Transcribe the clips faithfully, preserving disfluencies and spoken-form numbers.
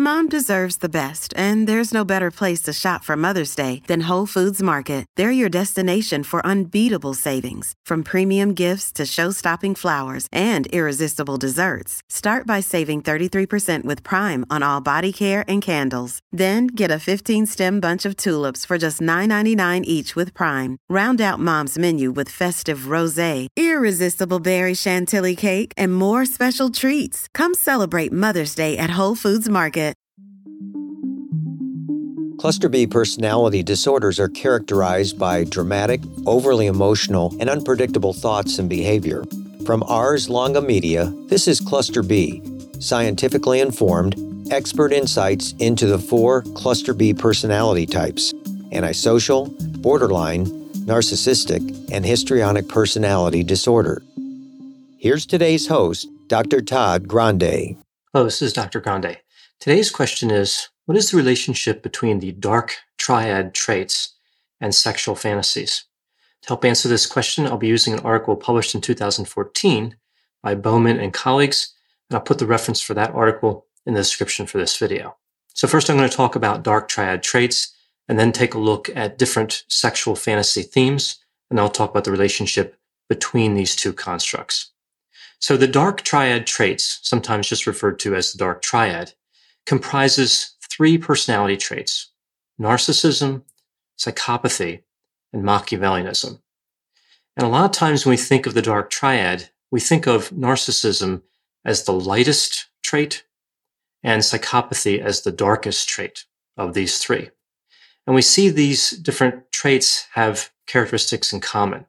Mom deserves the best, and there's no better place to shop for Mother's Day than Whole Foods Market. They're your destination for unbeatable savings, from premium gifts to show-stopping flowers and irresistible desserts. Start by saving thirty-three percent with Prime on all body care and candles. Then get a fifteen-stem bunch of tulips for just nine ninety-nine each with Prime. Round out Mom's menu with festive rosé, irresistible berry chantilly cake, and more special treats. Come celebrate Mother's Day at Whole Foods Market. Cluster B personality disorders are characterized by dramatic, overly emotional, and unpredictable thoughts and behavior. From Ars Longa Media, this is Cluster B, scientifically informed, expert insights into the four Cluster B personality types: antisocial, borderline, narcissistic, and histrionic personality disorder. Here's today's host, Doctor Todd Grande. Hello, this is Doctor Grande. Today's question is, what is the relationship between the dark triad traits and sexual fantasies? To help answer this question, I'll be using an article published in two thousand fourteen by Bowman and colleagues, and I'll put the reference for that article in the description for this video. So first I'm going to talk about dark triad traits, and then take a look at different sexual fantasy themes, and I'll talk about the relationship between these two constructs. So the dark triad traits, sometimes just referred to as the dark triad, comprises three personality traits: narcissism, psychopathy, and Machiavellianism. And a lot of times when we think of the dark triad, we think of narcissism as the lightest trait and psychopathy as the darkest trait of these three. And we see these different traits have characteristics in common,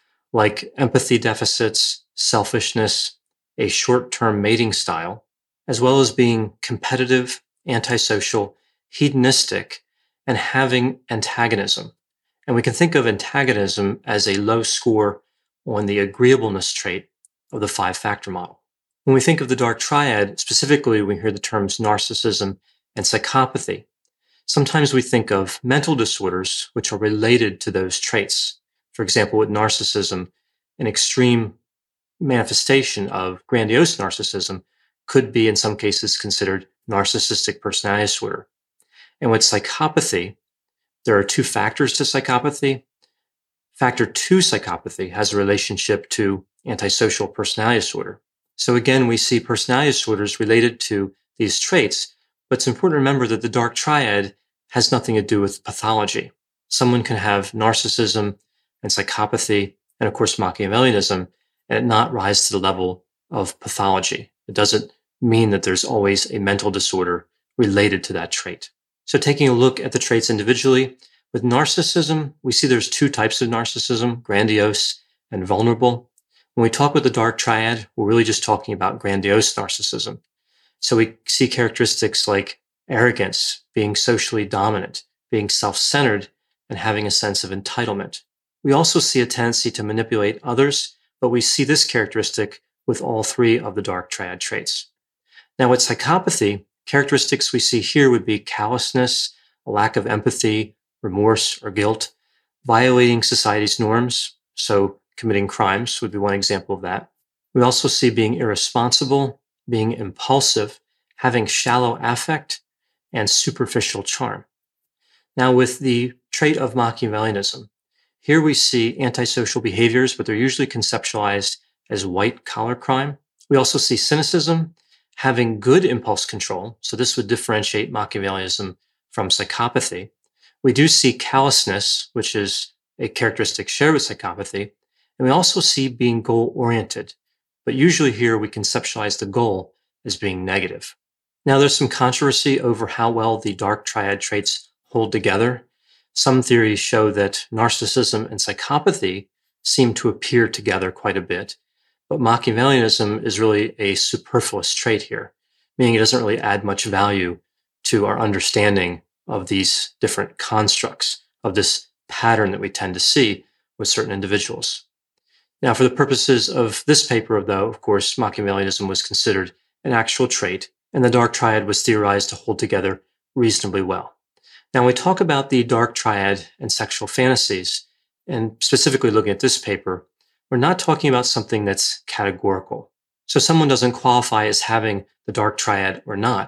like empathy deficits, selfishness, a short-term mating style, as well as being competitive, antisocial, hedonistic, and having antagonism. And we can think of antagonism as a low score on the agreeableness trait of the five-factor model. When we think of the dark triad, specifically we hear the terms narcissism and psychopathy. Sometimes we think of mental disorders which are related to those traits. For example, with narcissism, an extreme manifestation of grandiose narcissism could be in some cases considered narcissistic personality disorder. And with psychopathy, there are two factors to psychopathy. Factor two psychopathy has a relationship to antisocial personality disorder. So again, we see personality disorders related to these traits, but it's important to remember that the dark triad has nothing to do with pathology. Someone can have narcissism and psychopathy, and of course Machiavellianism, and it not rise to the level of pathology. It doesn't mean that there's always a mental disorder related to that trait. So taking a look at the traits individually, with narcissism, we see there's two types of narcissism, grandiose and vulnerable. When we talk with the dark triad, we're really just talking about grandiose narcissism. So we see characteristics like arrogance, being socially dominant, being self-centered, and having a sense of entitlement. We also see a tendency to manipulate others, but we see this characteristic with all three of the dark triad traits. Now with psychopathy, characteristics we see here would be callousness, a lack of empathy, remorse, or guilt, violating society's norms, so committing crimes would be one example of that. We also see being irresponsible, being impulsive, having shallow affect, and superficial charm. Now with the trait of Machiavellianism, here we see antisocial behaviors, but they're usually conceptualized as white-collar crime. We also see cynicism, having good impulse control, so this would differentiate Machiavellianism from psychopathy. We do see callousness, which is a characteristic shared with psychopathy, and we also see being goal-oriented, but usually here we conceptualize the goal as being negative. Now there's some controversy over how well the dark triad traits hold together. Some theories show that narcissism and psychopathy seem to appear together quite a bit, but Machiavellianism is really a superfluous trait here, meaning it doesn't really add much value to our understanding of these different constructs, of this pattern that we tend to see with certain individuals. Now, for the purposes of this paper, though, of course, Machiavellianism was considered an actual trait, and the dark triad was theorized to hold together reasonably well. Now, when we talk about the dark triad and sexual fantasies, and specifically looking at this paper, we're not talking about something that's categorical. So someone doesn't qualify as having the dark triad or not.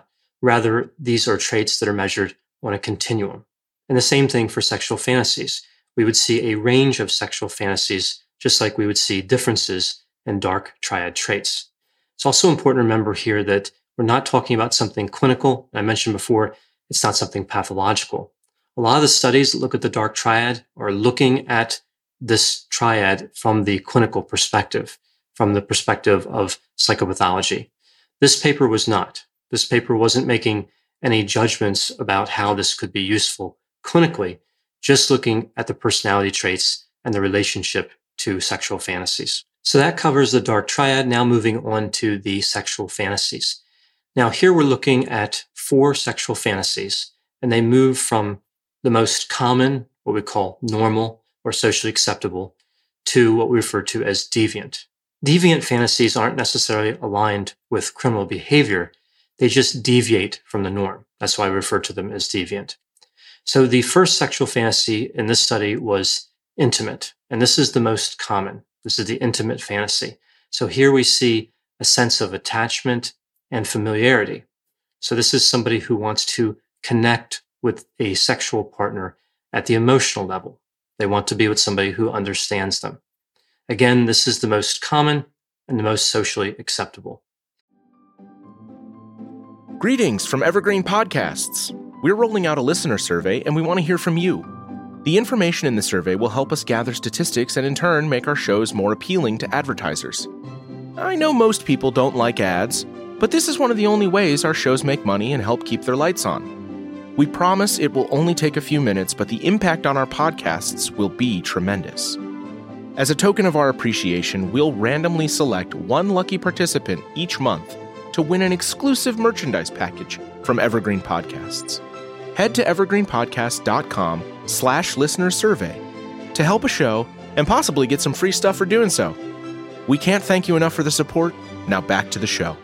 Rather, these are traits that are measured on a continuum. And the same thing for sexual fantasies. We would see a range of sexual fantasies, just like we would see differences in dark triad traits. It's also important to remember here that we're not talking about something clinical. I mentioned before, it's not something pathological. A lot of the studies that look at the dark triad are looking at this triad from the clinical perspective, from the perspective of psychopathology. This paper was not. This paper wasn't making any judgments about how this could be useful clinically, just looking at the personality traits and the relationship to sexual fantasies. So that covers the dark triad. Now moving on to the sexual fantasies. Now here we're looking at four sexual fantasies, and they move from the most common, what we call normal or socially acceptable, to what we refer to as deviant. Deviant fantasies aren't necessarily aligned with criminal behavior. They just deviate from the norm. That's why we refer to them as deviant. So the first sexual fantasy in this study was intimate, and this is the most common. This is the intimate fantasy. So here we see a sense of attachment and familiarity. So this is somebody who wants to connect with a sexual partner at the emotional level. They want to be with somebody who understands them. Again, this is the most common and the most socially acceptable. Greetings from Evergreen Podcasts. We're rolling out a listener survey, and we want to hear from you. The information in the survey will help us gather statistics and in turn make our shows more appealing to advertisers. I know most people don't like ads, but this is one of the only ways our shows make money and help keep their lights on. We promise it will only take a few minutes, but the impact on our podcasts will be tremendous. As a token of our appreciation, we'll randomly select one lucky participant each month to win an exclusive merchandise package from Evergreen Podcasts. Head to evergreenpodcast.com slash listener survey to help a show and possibly get some free stuff for doing so. We can't thank you enough for the support. Now back to the show.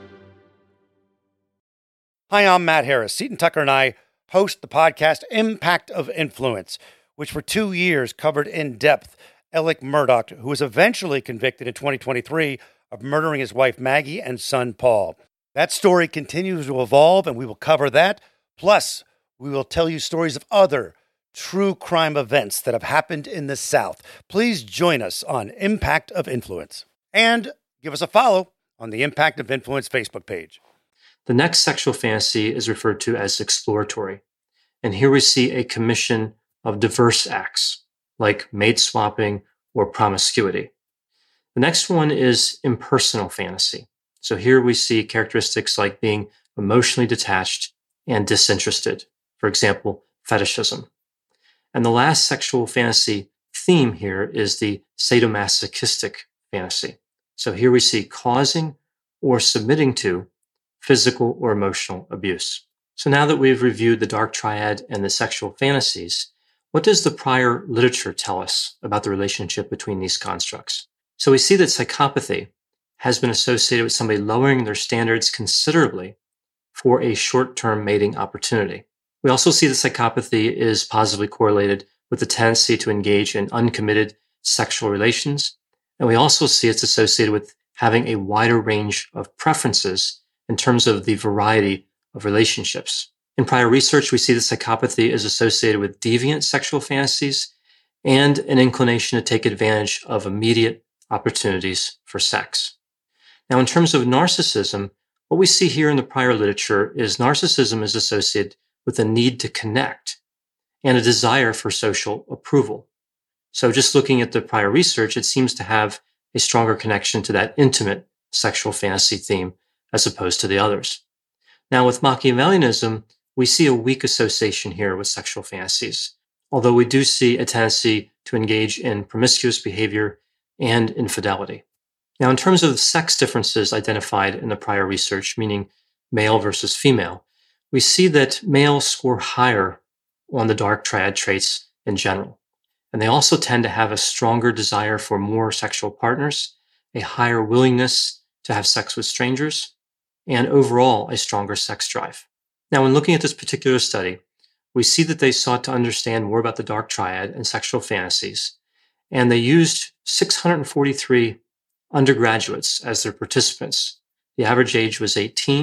Hi, I'm Matt Harris. Seton Tucker and I host the podcast Impact of Influence, which for two years covered in depth Alec Murdaugh, who was eventually convicted in twenty twenty-three of murdering his wife Maggie and son Paul. That story continues to evolve, and we will cover that. Plus, we will tell you stories of other true crime events that have happened in the South. Please join us on Impact of Influence. And give us a follow on the Impact of Influence Facebook page. The next sexual fantasy is referred to as exploratory. And here we see a commission of diverse acts, like mate swapping or promiscuity. The next one is impersonal fantasy. So here we see characteristics like being emotionally detached and disinterested. For example, fetishism. And the last sexual fantasy theme here is the sadomasochistic fantasy. So here we see causing or submitting to physical or emotional abuse. So now that we've reviewed the dark triad and the sexual fantasies, what does the prior literature tell us about the relationship between these constructs? So we see that psychopathy has been associated with somebody lowering their standards considerably for a short-term mating opportunity. We also see that psychopathy is positively correlated with the tendency to engage in uncommitted sexual relations. And we also see it's associated with having a wider range of preferences in terms of the variety of relationships. In prior research, we see that psychopathy is associated with deviant sexual fantasies and an inclination to take advantage of immediate opportunities for sex. Now, in terms of narcissism, what we see here in the prior literature is narcissism is associated with a need to connect and a desire for social approval. So just looking at the prior research, it seems to have a stronger connection to that intimate sexual fantasy theme as opposed to the others. Now, with Machiavellianism, we see a weak association here with sexual fantasies, although we do see a tendency to engage in promiscuous behavior and infidelity. Now, in terms of sex differences identified in the prior research, meaning male versus female, we see that males score higher on the dark triad traits in general. And they also tend to have a stronger desire for more sexual partners, a higher willingness to have sex with strangers, and overall a stronger sex drive. Now, when looking at this particular study, we see that they sought to understand more about the dark triad and sexual fantasies, and they used six hundred forty-three undergraduates as their participants. The average age was eighteen,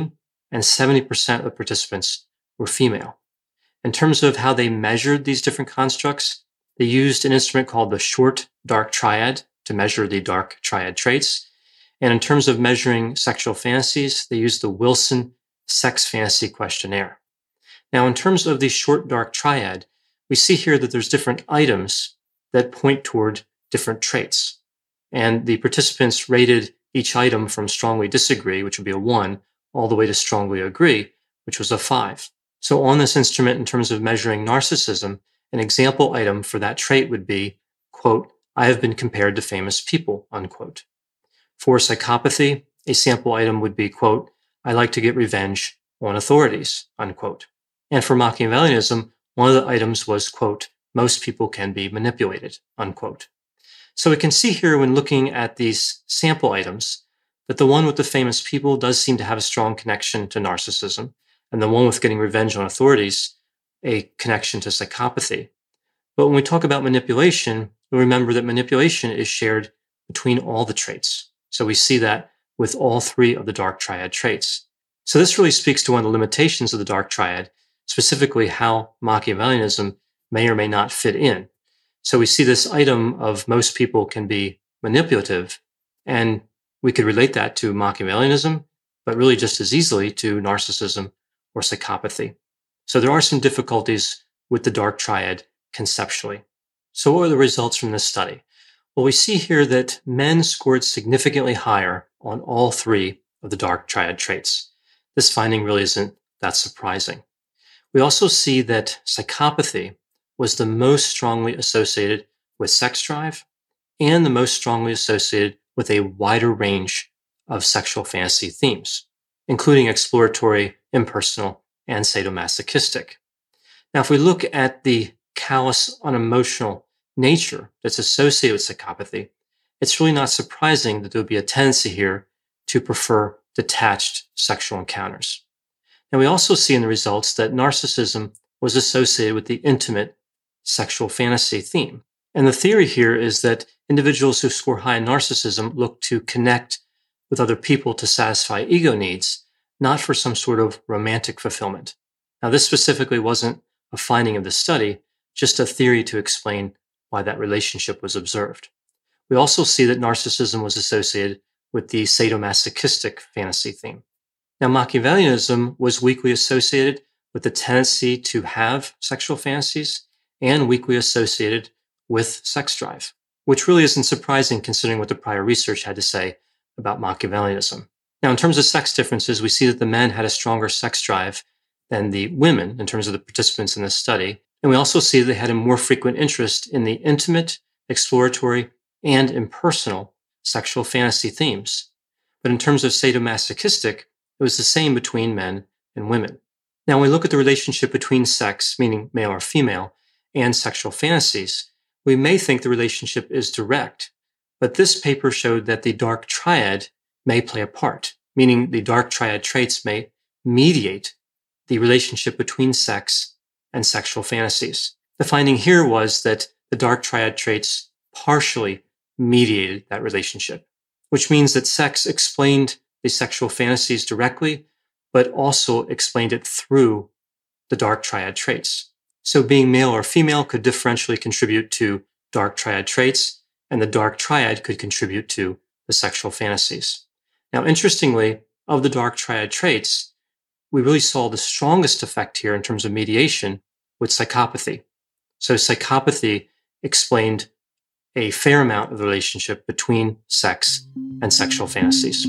and seventy percent of the participants were female. In terms of how they measured these different constructs, they used an instrument called the short dark triad to measure the dark triad traits. And in terms of measuring sexual fantasies, they used the Wilson Sex Fantasy Questionnaire. Now, in terms of the short dark triad, we see here that there's different items that point toward different traits. And the participants rated each item from strongly disagree, which would be a one, all the way to strongly agree, which was a five. So on this instrument, in terms of measuring narcissism, an example item for that trait would be, quote, I have been compared to famous people, unquote. For psychopathy, a sample item would be, quote, I like to get revenge on authorities, unquote. And for Machiavellianism, one of the items was, quote, most people can be manipulated, unquote. So we can see here when looking at these sample items that the one with the famous people does seem to have a strong connection to narcissism, and the one with getting revenge on authorities, a connection to psychopathy. But when we talk about manipulation, we remember that manipulation is shared between all the traits. So we see that with all three of the dark triad traits. So this really speaks to one of the limitations of the dark triad, specifically how Machiavellianism may or may not fit in. So we see this item of most people can be manipulative, and we could relate that to Machiavellianism, but really just as easily to narcissism or psychopathy. So there are some difficulties with the dark triad conceptually. So what are the results from this study? Well, we see here that men scored significantly higher on all three of the dark triad traits. This finding really isn't that surprising. We also see that psychopathy was the most strongly associated with sex drive and the most strongly associated with a wider range of sexual fantasy themes, including exploratory, impersonal, and sadomasochistic. Now, if we look at the callous, unemotional nature that's associated with psychopathy, it's really not surprising that there would be a tendency here to prefer detached sexual encounters. Now, we also see in the results that narcissism was associated with the intimate sexual fantasy theme. And the theory here is that individuals who score high in narcissism look to connect with other people to satisfy ego needs, not for some sort of romantic fulfillment. Now, this specifically wasn't a finding of the study, just a theory to explain why that relationship was observed. We also see that narcissism was associated with the sadomasochistic fantasy theme. Now, Machiavellianism was weakly associated with the tendency to have sexual fantasies and weakly associated with sex drive, which really isn't surprising considering what the prior research had to say about Machiavellianism. Now, in terms of sex differences, we see that the men had a stronger sex drive than the women in terms of the participants in this study. And we also see that they had a more frequent interest in the intimate, exploratory, and impersonal sexual fantasy themes. But in terms of sadomasochistic, it was the same between men and women. Now, when we look at the relationship between sex, meaning male or female, and sexual fantasies, we may think the relationship is direct, but this paper showed that the dark triad may play a part, meaning the dark triad traits may mediate the relationship between sex and sexual fantasies. The finding here was that the dark triad traits partially mediated that relationship, which means that sex explained the sexual fantasies directly, but also explained it through the dark triad traits. So being male or female could differentially contribute to dark triad traits, and the dark triad could contribute to the sexual fantasies. Now, interestingly, of the dark triad traits, we really saw the strongest effect here in terms of mediation with psychopathy. So psychopathy explained a fair amount of the relationship between sex and sexual fantasies.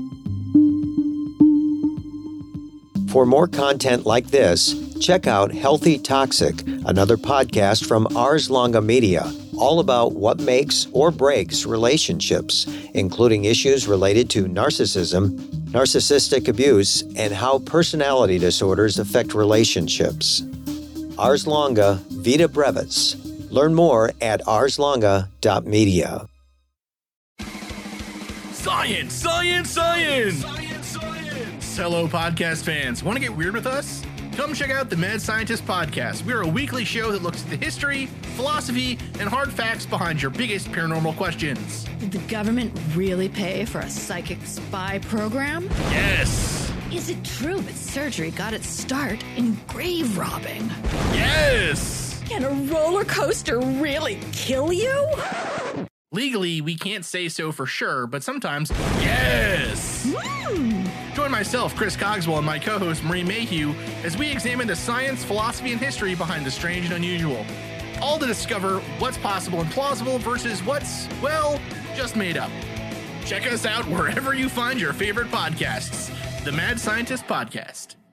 For more content like this, check out Healthy Toxic, another podcast from Ars Longa Media, all about what makes or breaks relationships, including issues related to narcissism, narcissistic abuse, and how personality disorders affect relationships. Ars Longa Vita Brevis. Learn more at ars longa dot media. Science, science, science! Science, science! Hello, podcast fans. Want to get weird with us? Come check out the Mad Scientist Podcast. We're a weekly show that looks at the history, philosophy, and hard facts behind your biggest paranormal questions. Did the government really pay for a psychic spy program? Yes! Is it true that surgery got its start in grave robbing? Yes! Can a roller coaster really kill you? Legally, we can't say so for sure, but sometimes, yes! Mm. Join myself, Chris Cogswell, and my co-host, Marie Mayhew, as we examine the science, philosophy, and history behind the strange and unusual. All to discover what's possible and plausible versus what's, well, just made up. Check us out wherever you find your favorite podcasts. The Mad Scientist Podcast.